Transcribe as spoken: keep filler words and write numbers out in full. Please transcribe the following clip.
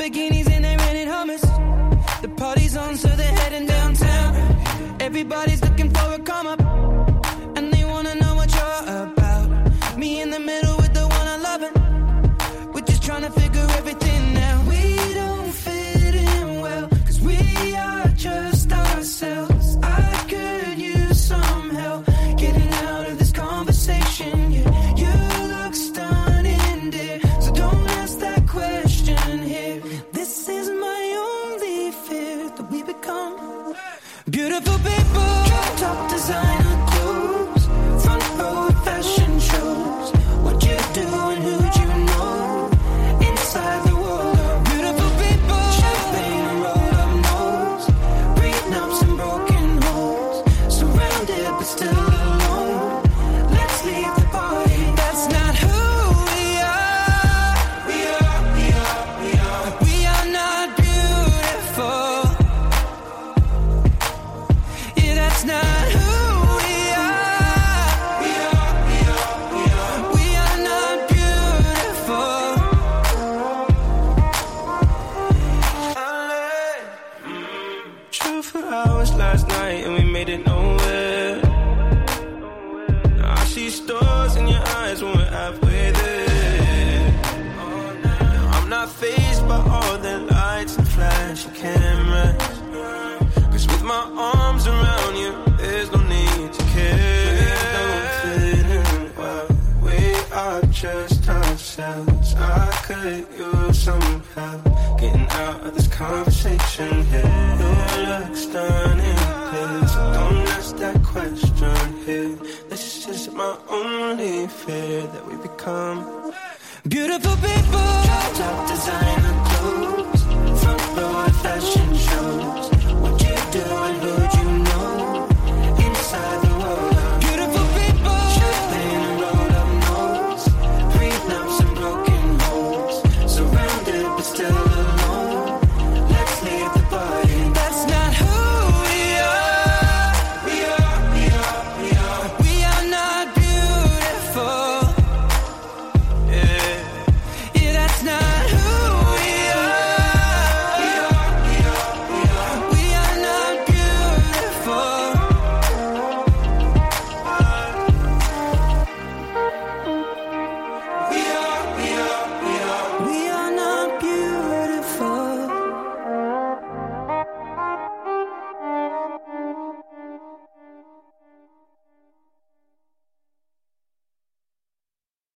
Lamborghinis and they rented hummus. The party's on, so they're heading downtown. Everybody's looking for a come up, and they wanna know what you're about. Me in the middle with the one I love it. We're just trying to figure everything out. We don't fit in well, cause we are just ourselves. I could use some help getting out of this conversation. Yeah, you look stunning, dear, so don't ask that question here. This is my only fear, that we become beautiful people. Drop top designer clothes, front row fashion shows. What you do and who'd you know? Inside the world of beautiful people. Champagne and roll up nose, prenups and broken homes. Surrounded but still alone. Let's leave the party. That's not who we are. We are, we are, we are. We are not beautiful. Yeah, that's not who we are. We are, we are, we are. We are not beautiful. True for hours last night and we made it nowhere. Now I see stars in your eyes when we're halfway there. Now I'm not fazed by all the lights and flashy cameras, cause with my arms around you, there's no need to care. We don't fit in well, we are just ourselves. I could use some help getting out of this conversation here. You look stunning, please, so don't ask that question here. This is just my only fear, that we become beautiful people. Top designer clothes, front row fashion